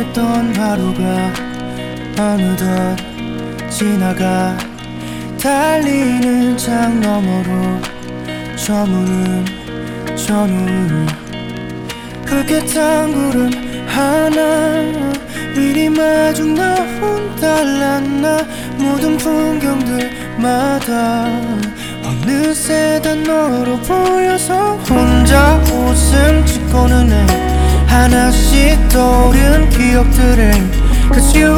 행복했던 하루가 어느덧 지나가 달리는 장 너머로 저무는 전우를 흙했던 구름 하나 미리 마중 나 혼달랐나 모든 풍경들마다 어느새 다 너로 보여서 혼자 웃음 짓고는 해 하나씩 떠오른 기억들에 Cause you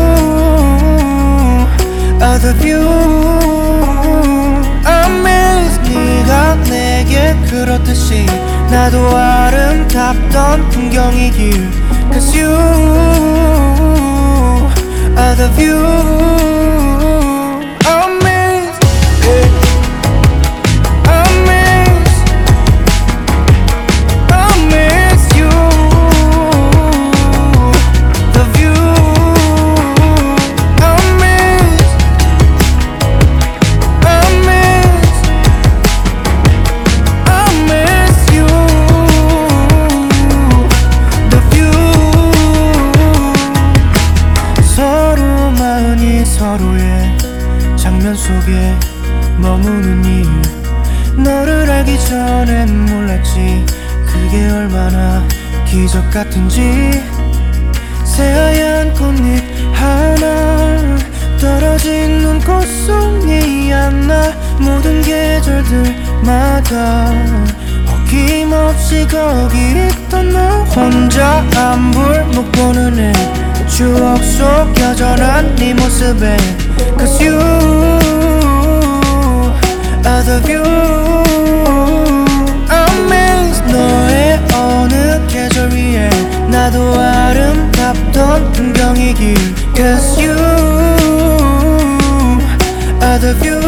are the view I miss 네가 내게 그렇듯이 나도 아름답던 풍경이길 Cause you are the view I miss I miss I miss you The view I miss I miss I miss you The view 서로 마음이 서로의 장면 속에 머무는 일 너를 알기 전엔 몰랐지 그게 얼마나 기적 같은지 새하얀 꽃잎 하나 떨어진 눈꽃 송이야 나 모든 계절들마다 어김없이 거기 있던 너 혼자 안볼 못 보는 애 추억 속 여전한 네 모습에 Cause you are the view I miss 너의 어느 계절 위에 나도 아름답던 풍경이길 Cause you are the view